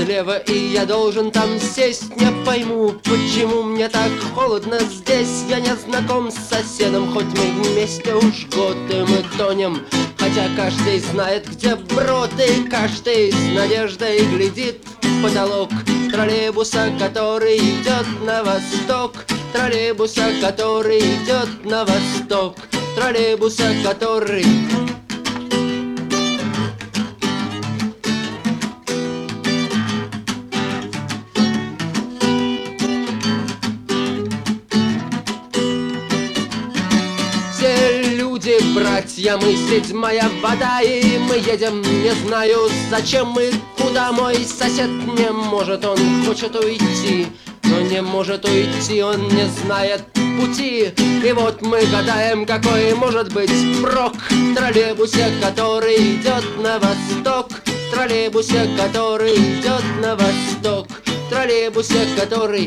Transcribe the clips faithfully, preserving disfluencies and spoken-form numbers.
слева, и я должен там сесть. Не пойму, почему мне так холодно здесь. Я не знаком с соседом, хоть мы вместе уж год, и мы тонем. Хотя каждый знает, где брод, и каждый с надеждой глядит в потолок троллейбуса, который идет на восток. Троллейбуса, который идет на восток. Троллейбуса, который... Братья, мы седьмая вода, и мы едем, не знаю зачем и куда. Мой сосед не может, он хочет уйти, но не может уйти, он не знает пути. И вот мы гадаем, какой может быть прок в троллейбусе, который идет на восток. В троллейбусе, который идет на восток. В троллейбусе, который...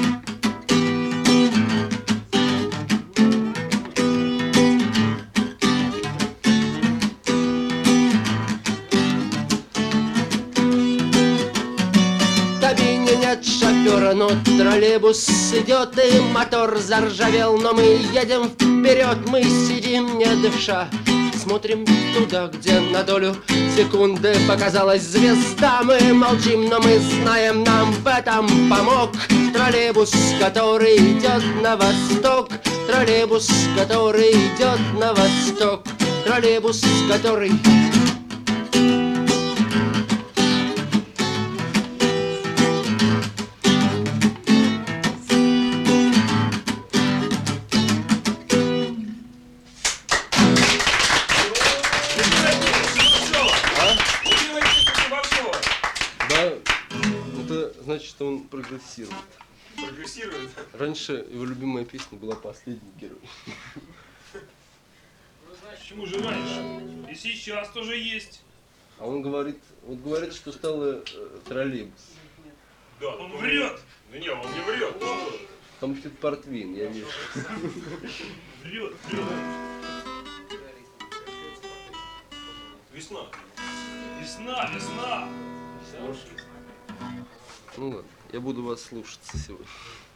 Нет шофера, но троллейбус идет, и мотор заржавел, но мы едем вперед, мы сидим не дыша, смотрим туда, где на долю секунды показалась звезда. Мы молчим, но мы знаем, нам в этом помог троллейбус, который идет на восток. Троллейбус, который идет на восток. Троллейбус, который... Значит, он прогрессирует. Прогрессирует? Раньше его любимая песня была «Последний герой». Почему же раньше? И сейчас тоже есть. А он говорит, вот говорит, что стало э, троллейбус. Да, он врет. Да не, он не врет. Там пьют портвейн, я вижу. Врет, врет. Весна. Весна, весна. Ну ладно, я буду вас слушаться сегодня.